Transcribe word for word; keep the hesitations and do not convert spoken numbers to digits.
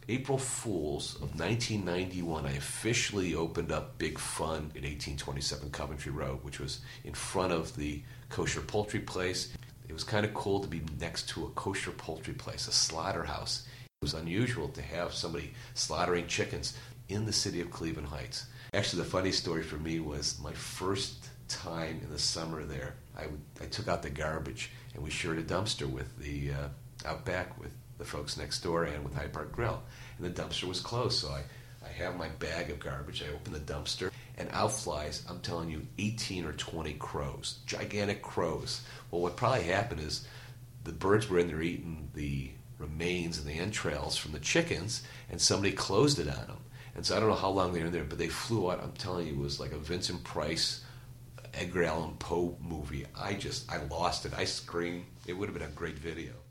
April Fools of nineteen ninety-one, I officially opened up Big Fun at eighteen twenty-seven Coventry Road, which was in front of the kosher poultry place. It was kind of cool to be next to a kosher poultry place, a slaughterhouse. It was unusual to have somebody slaughtering chickens in the city of Cleveland Heights. Actually, the funny story for me was my first time in the summer there. I, would, I took out the garbage, and we shared a dumpster with the uh, out back with the folks next door and with Hyde Park Grill. And the dumpster was closed, so I, I have my bag of garbage. I open the dumpster, and out flies, I'm telling you, eighteen or twenty crows, gigantic crows. Well, what probably happened is the birds were in there eating the remains and the entrails from the chickens, and somebody closed it on them. And so I don't know how long they were in there, but they flew out. I'm telling you, it was like a Vincent Price, Edgar Allan Poe movie. I just, I lost it. I screamed. It would have been a great video.